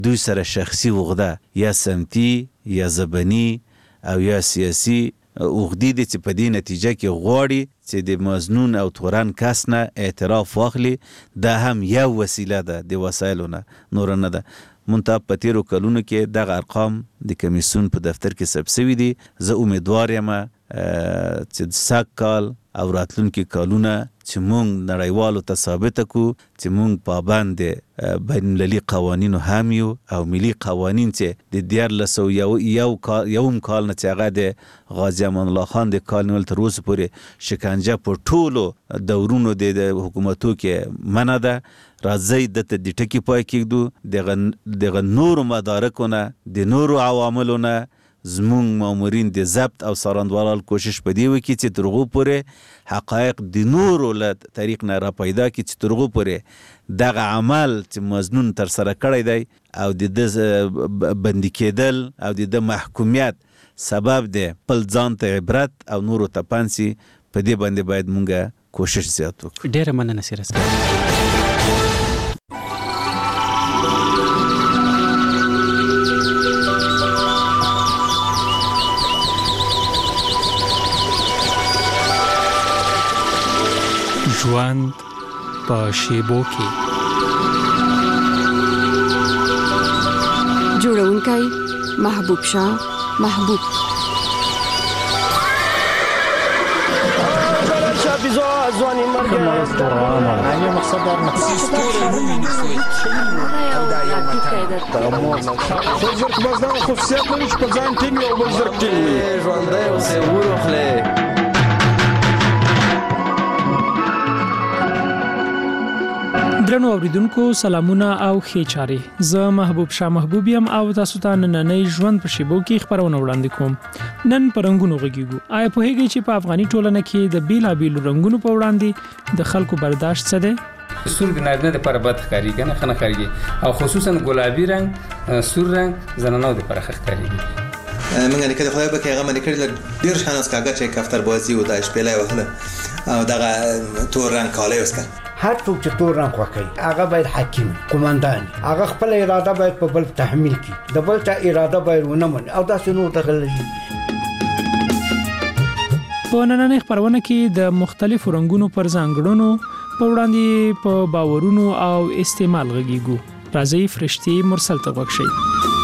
دوی سره شخصي عقده یا سمتي یا زبني او یا سیاسي عقدې دي چې په دې نتیجه کې غواړي چې د مظنون او تورن کس نه اعتراف واخلي. دا هم یو وسیله ده د وسایلو نه، نور نه ده. منتها په تیرو کلونو کې دغه ارقام د کمیسیون په دفتر کې ثبت شوي دي. زه امیدوار یم چې سږ کال او راتلونکي کالونه چې مونږ نړیوالو ته ثابت کړو چې مونږ پابند بین المللي قوانینو هم یو او ملي قوانین چې د 1901 کال نه چې هغه د غازی امان الله خان د کال نیول تر اوسه پورې شکنجه په ټولو دورونو د حکومتو کې منع ده. راځئ دته د ټکی پای کېږدو، دغه نورو مدارکونه د نورو عواملو نه زمونږ مامورین د ضبط او څارندوال کوشش په دی وکړي چې تر هغو پورې حقایق د نورو له طریق نه را پیدا کړي چې تر هغو پورې دغه عمل چې مظنون تر سره کړی دی او د ده بندي کېدل او د ده محکومیت سبب دی خپل ځان ته عبرت او نورو ته پند سي. په دې باندې باید مونږ کوشش زیات وکړو. ډېره مننه سیرس کاکا. ژوند په شیبو کې. جوړونکی محبوب شاه محبوب. ځواني مرګ نه مقصد در زرق بازدان خصوصیت لري چې په ځان ټینګ او بل زرق ټینګ وي. ژوندی اوسې وروخلې. درنو اوریدونکو سلامونه او ښې چارې. زه محبوب شاه محبوب یم او تاسو ته نننۍ ژوند په شیبو کې خبرونه وړاندې کوم. نن په رنګونو غږیږو. آیا پوهیږئ چې په افغاني ټولنه کې د بیلابیلو رنګونو په وړاندې د خلکو برداشت څه دی؟ سور د نارینه لپاره بد ښکاري کنه خنه ښکاري او خصوصا ګلابي رنگ سور رنگ زنانو لپاره ښه ښکاري. موږ نه کړی خدای به کې هغه باندې کړل ډیر شانس کاګه چې کفتر بازی او داش پیلای وهله او دغه تور رنگ کالای وسکه. هر څوک چې تور رنگ خوښوي هغه باید حکیم قومندان هغه خپل اراده باید په بل تحمیل کړي، د بل چا اراده باید ونه مني او داسې نور دغلي. په نننۍ خبرونه کې د مختلفو رنگونو پر ځانګړنو په وړاندې په باورونو او استعمال غږیږو. راځي فرشتي مرسل ته غوږ شئ.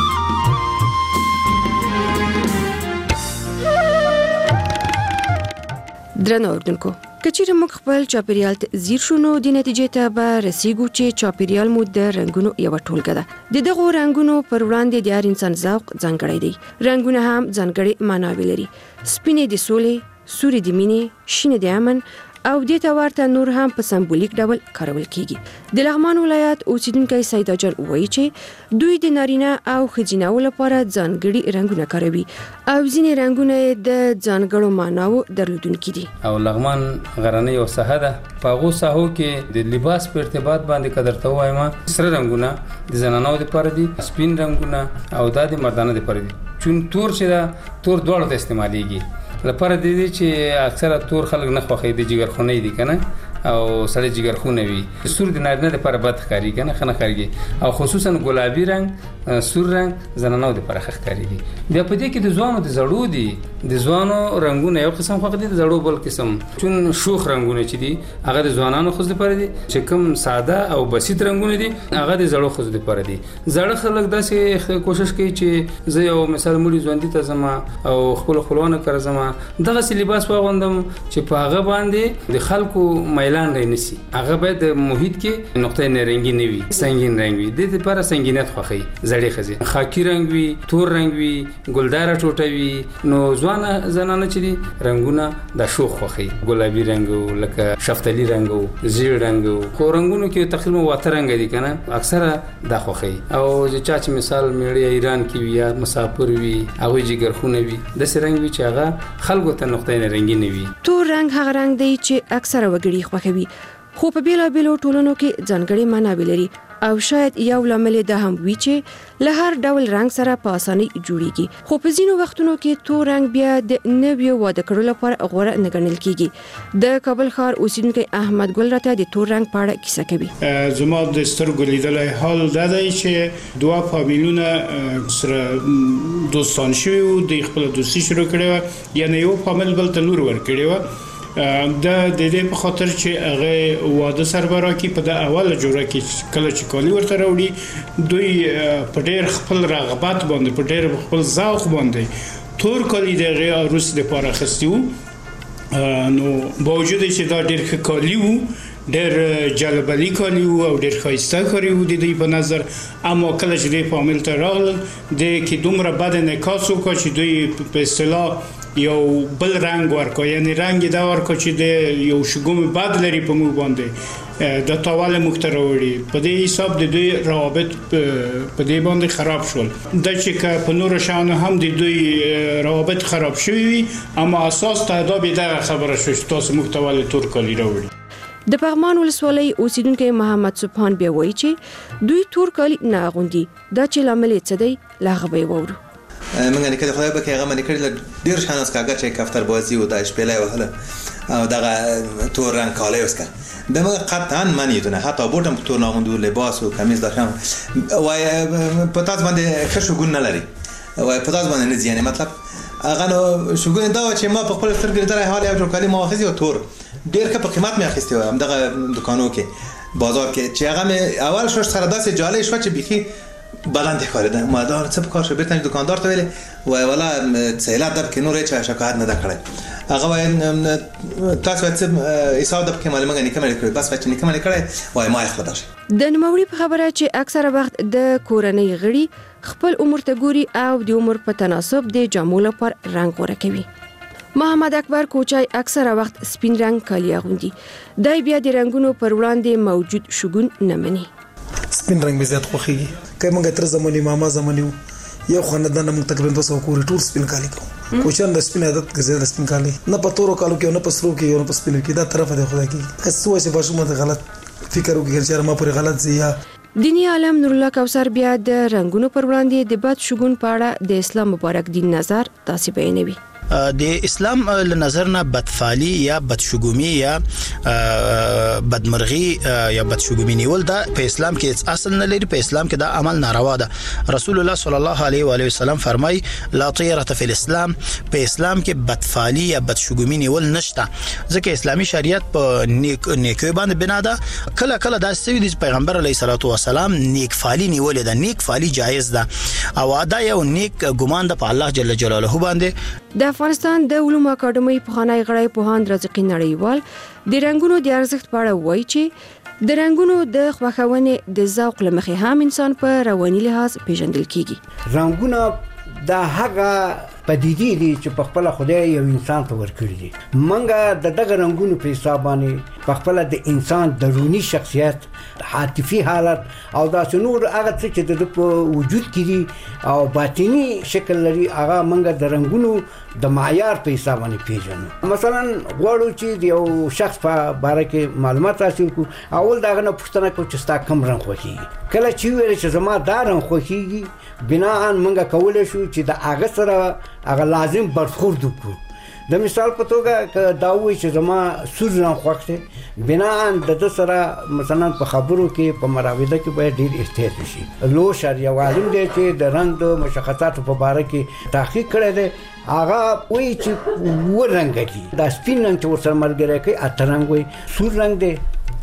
درنو اوریدونکو، کچېرې موږ خپل چاپیریال ته ځیر شو نو د نتیجې ته به رسیږو چې چاپیریال مو د رنگونو یو ټولګه ده. د دغو رنگونو پر وړاندې د هر انسان ذوق ځانګړی دی. رنگونه هم ځانګړې معناوې لري. سپینې د سولې، سورې د مینې، شینې د امن او د تورته نور هم په سمبولیک ډول کارول کیږي. د لغمان ولایت اوسیدونکو سید اجر وایي چې دوی د نارینه او ښځینه لپاره ځانګړي رنگونه کاروي او ځینې رنگونه د ځانګړو معناو درلودونکي دي. او لغمان غرنۍ او ساحه ده. په هغو ساحو کې د لباس په ارتباط باندې قدر ته وایم سره رنگونه د زنانو لپاره دي، سپین رنگونه او د مردانو لپاره دي. چون تور چې دا تور دواړو ته استعماليږي لپاره د دې چې اکثره تور خلک نه خوښي د جګر خونې دي کنه او سړی جګر خونه وي. سور د نارینه لپاره بد ښکاري کنه خنه ښکاري او خصوصا ګلابي رنگ سور رنگ زنانو لپاره ښه ښکاري دي. بیا په دې کې د ځوانو د زړو دي د ځوانو رنگونه یو قسم خوښ دي، د زړو بل قسم. چون شوخ رنگونه چې دي هغه د ځوانانو خو لپاره دي، چې کوم ساده او بسيط رنگونه دي هغه د زړو خو لپاره دي. زړه خلک داسې کوشش کوي چې زه یو مثال مولي ځواني ته زما او خپل خپلوانو کړ زما دغه لباس واغوندم چې په هغه باندې د خلکو میلان رینسي. هغه باید محیط کې نقطه نارنجي نه وي، سنگین رنگ وي. د دې لپاره سنگینیت خوښي زړې خزي خاکی رنگ وي، تور رنگ وي، ګلدار ټوټه وي. نو ځوان زنانه چې دي رنگونه د شوخ خوښي ګلابي رنگ لکه شفتالي رنگ او زیړ رنگ خو رنگونو کې تقریبا واته رنگ دي کنه اکثره د خوښي. او چې چا چې مثال میړی ایران کې وي یا مسافر وي هغه جګر خونه وي د سرنګ وي چې هغه خلکو ته نقطه نارنجي نه وي. تور رنگ هغه رنگ دی چې اکثره وګړي خوښوي خو په بیلابیلو ټولنو کې ځانګړي معناوې لري او شاید یو لامل د هم وی چې له هر ډول رنگ سره په اسانۍ جوړیږي خو په ځینو وختونو کې تور رنگ بیا د نویو واده کړو لپاره غوړه نه ګڼل کیږي د کابل ښار اوسیدونکو احمد ګل راته د تور رنگ په اړه کیسه کوي زما د سترګو لیدلای حال دا دی چې دوه فامیلونه سره دوستان شوي وو د خپل دوستي شروع کړې یعنی یو فامیل بل ته لور ورکړې و د دې په خاطر چې هغه واده سربرا کی په د اوله جوړه کې کله چې کالی ورته راوړي دوی په ډېر خپل رغبت باندې په ډېر خپل ذوق باندې تور کالی د عروس لپاره خستیو نو باوجود چې دا ډېر ښه کالی وو ډېر جلبلی کالی وو او ډېر ښایسته کاری وو د دوی په نظر اما کله چې د فامیل ته راغلل د کې دومره بد انعکاس وکړ چې دوی په اصطلاح یو بل رنگ ورکو یعنی رنگ دا ورکو چې د یو شګوم بد لري په مو باندې د تاواله مختروړي په دې حساب د دوی روابط په دې باندې خراب شول د چې په نور شان هم د دوی روابط خراب شوي اما اساس تهداب دغه خبره شو چې تاسو محتواله تور کالی راوړي د پغمان ولسوالۍ اوسیدونکو محمد سبحان بیا وایي چې دوی تور کالی نه اغوندي دا چې لامل څه دی لاغه به وورو منګه نه کړه خدای به کې هغه منی کړل ډیر شانس کاګه چې کفتر بازی و د شپېلې وهله او دغه تور رنگ کاله وسکه دغه قطعا معنی دونه حتی بوتم تور ناغوندو لباس او کمیز داشتم وای پتاز باندې خشو ګون نه لري وای پتاز باندې نه ځینې مطلب هغه نو شګون دا چې ما په خپل سترګې درې حال یو کالی ما واخذي او تور ډیر ښه په قیمت مې اخیستی و دغه دکانو کې بازار کې چې هغه اول شو سره داسې جالب شو چې بيخي بلند خارده مادار څه په کار شو بیرته دکاندار ته ویلې وای ولا سیلاب در کې نور هیڅ شکایت نه ده کړې هغه وای تاسو څه حساب د کې معلومه نه کومه کړې بس چې نه کومه کړې وای ما خپل درش د نوموړي په خبره چې اکثره وخت د کورنۍ غړي خپل عمر ته ګوري او د عمر په تناسب د جامو لپاره رنگ غوړه کوي محمد اکبر کوچای اکثره وخت سپین رنگ کالی اغوندي دای بیا د رنگونو پر وړاندې موجود شګون نه مني سپین رنگ به زیات خوخیږي که موږ تر زمونی ماما زمونی یو خاندان موږ تقریبا 200 کور ټول سپین کالی کوو کوچان د سپین عادت ګرځي د سپین کالی نه په تورو کالو کې نه په سرو کې نه په سپینو کې دا طرف دی خدای کې که څه چې باشو مته غلط فکر وکړي چې ما پر غلط زییا دینی عالم نور الله کوثر بیا د رنگونو پر وړاندې د بد شګون په اړه د اسلام مبارک دین نظر تاسو بیانوي د اسلام له نظر نه بدفعلی یا بدشګومی یا بدمرغي یا بدشګومی نیول دا په اسلام کې اصل نه لري په اسلام کې دا عمل ناروا ده رسول الله صلی الله علیه و علیه وسلم فرمای لا طیره فی الاسلام په اسلام کې بدفعلی یا بدشګومی نیول نشته ځکه اسلامي شریعت په نیکي باندې بنا ده کله کله دا سوي د پیغمبر علیه الصلاۃ والسلام نیک فعلی نیول ده نیک فعلی جایز ده او ادا یو نیک ګمان ده په الله جل جلاله باندې د افغانستان د علومو اکاډمۍ پخوانی غړی پوهاند رزقي نړیوال د رنگونو د ارزښت په اړه وایي چې د رنگونو د خوښونې د ذوق لمخې هم انسان په رواني لحاظ پیژندل کیږي رنگونه د هغه پدیدې دي چې په خپل خدای یو انسان ته ورکړي دي منګه دغه رنگونو په حساب باندې په خپل د انسان درونی شخصیت عاطفي حالت او دا نور هغه څه چې د وجود کې دي او باطینی شکل لري هغه منګه د رنگونو د معیار په حساب باندې پیژنو مثلا غواړو چې یو شخص په باره کې معلومات حاصل کړو اول داغه نه پوښتنه کوو چې ستا کوم رنگ خوښي کله چې ویل چې زما دا رنگ خوښيږي بناء منګه کولای شو چې د هغه سره هغه لازم برخورد وکړو د مثال په توګه دا وایي چې زما سور رنگ خوښ دی بناء د سره مثلا په خبرو کې په مراوده کې باید ډیر احتیاط وشي لو شر یو عالم دی چې د رنگ د مشخصاتو په باره کې تحقیق کړی دی هغه وایي چې و رنگ دي دا سپین رنگ چې ورسره ملګری کوي اته رنگ وایي سور رنگ دی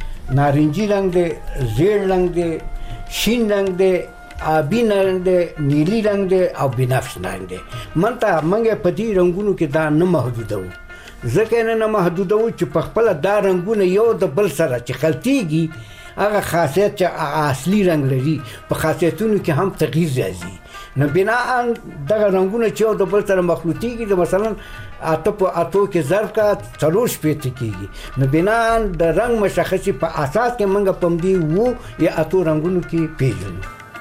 نارنجي رنگ دی زیړ رنگ دی شین رنگ دی آبی رنگ دی نیلی رنگ دی او بنفش رنگ دی منته منګه په دې رنگونو کې دا نه محدودو ځکه نه محدودو چې په خپل دا رنگونه یو د بل سره چې خلطيږي هغه خاصیت چې اصلي رنگ لري په خاصیتونو کې هم تغییر راځي نو بناء دغه رنگونه چې یو د بل سره مخلوطيږي مثلا اته په اتو کې ظرف کا څلور شپې کېږي نو بناء د رنگ مشخصي په اساس کې منګه پم دی وو یا اتو رنگونو کې پیژنو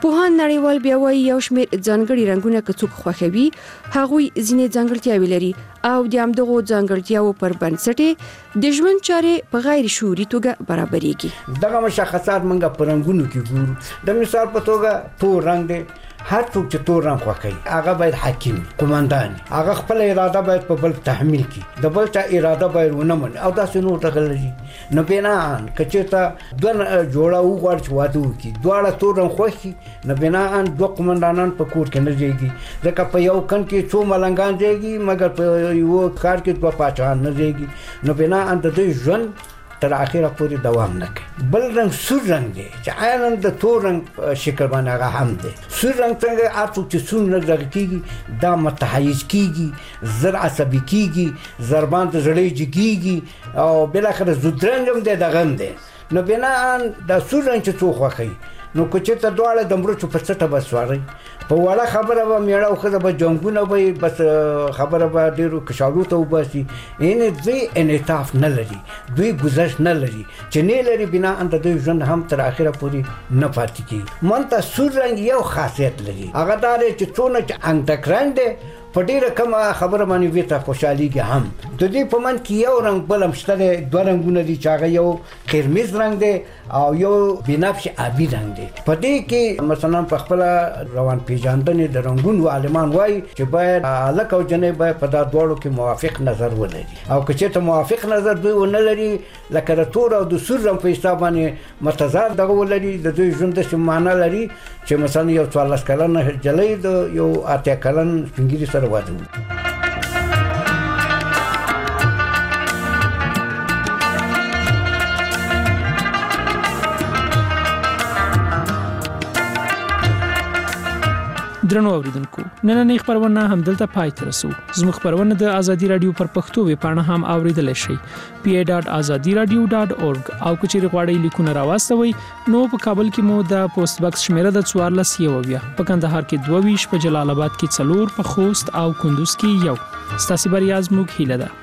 پوهان نړیوال بیا وایي یو شمېر ځانګړي رنگونه که څوک خوښوي هغوی ځینې ځانګړتیاوې لري او د همدغو ځانګړتیاوو پر بنسټ د ژوند چارې په غیر شعوري توګه برابرېږي. دغه مشخصات موږ په رنگونو کې ګورو. د مثال په توګه تور رنگ دی، هر څوک چې تور رنگ خوښوي هغه باید حاکم قومندان، هغه خپل اراده باید په بل تحمیل کړي، د بل چا اراده باید ونه مني او داسې نور دغلي. نو بناءً کچېته دوه جوړه وغواړي چې واده وکړي، دواړه تور رنگ خوښي، نو بناءً دوه قومندانان په کور کې نه ځایږي، ځکه په یو کن کې څو ملنګان ځایږي مګر په یو کار کې دوه پاچاهان نه ځایږي. نو بناءً د دوی ژوند تر اخره پورې دوام نه کوي. بل رنگ سور رنگ دی چې عیناً د تور رنگ شکل باندې هغه هم دی. سور رنگ څنګه اته چې سور رنگ کیږي دا متحیز کیږي، زر عصبي کیږي، ضربان د زړې جګیږي او بل اخر زودرنګ هم دی دغه هم دی. نو بناءً د سور رنگ چې څو خوښي نو کچې ته دواړه د مرچو په څټه بسواري په وړه خبره به میړه او خزه به جنگونه به بس خبره به ډیرو کشالو ته وباسي. ان دوی انعطاف نه لري، دوی گذشت نه لري چې نه لري بنا ان د دوی ژوند هم تر اخره پورې نه پاتې کیږي. مونته سور رنگ یو خاصیت لري، هغه دا چې څونه چې انتکرند په ډیره کم خبره باندې ویته خوشحاليږي هم. د دې په من کې یو رنگ بل هم شته، دوه رنگونه دي چې هغه یو قرمز رنگ دی او یو بنفش آبی رنگ دی. په دې کې مثلا په خپل روان پیژندنې د رنگونو عالمان وایي چې باید الک او جنې باید په دا دوړو کې موافق نظر ولري او که چېرته موافق نظر دوی ونه لري لکه د تور او د سور رنگ په حساب باندې متضاد دغه ولري، د دوی ژوند د معنا لري چې مثلا یو 14 کلن جلۍ د یو 8 کلن سپینګیري سره واده وکړي. درنو اوریدونکو نننۍ خبرونه همدلته پای ته رسو. زموږ خبرونه د ازادي رادیو پر پښتو ویبپاڼه هم اوریدل شي pa.azadiradio.org او کچېر غواړئ لیکونه راوستوي نو په کابل کې مو د پوسټ باکس شمیره د 14 په کندهار کې 22 په جلال آباد کې 4 په خوست او کندوز کې 1 ستاسو بریاز موږ هیله ده.